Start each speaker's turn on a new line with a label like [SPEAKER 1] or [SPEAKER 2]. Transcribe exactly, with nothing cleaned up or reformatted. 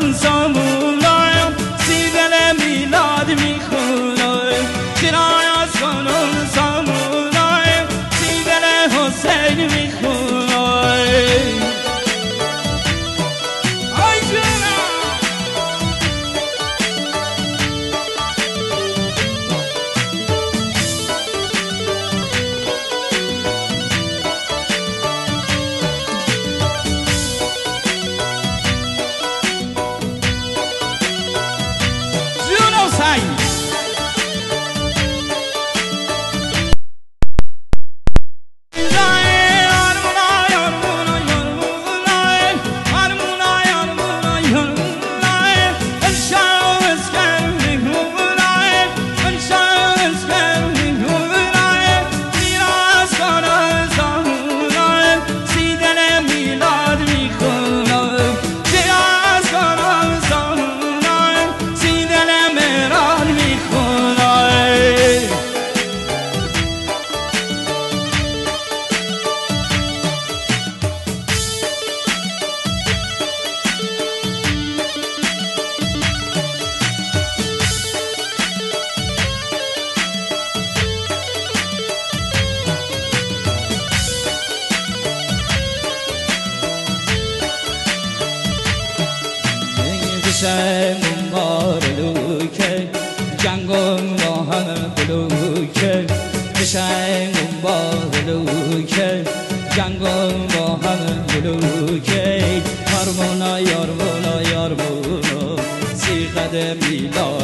[SPEAKER 1] کنن سامونایم سیدل میلاد میخونایم شرایت کنن سامونایم سیدل حسین میخونایم بشم بار لوکه جنگم با هم بلوکه بشم بار لوکه جنگم با هم بلوکه هرمونا یارمونا یارمونا سی قدم میلاد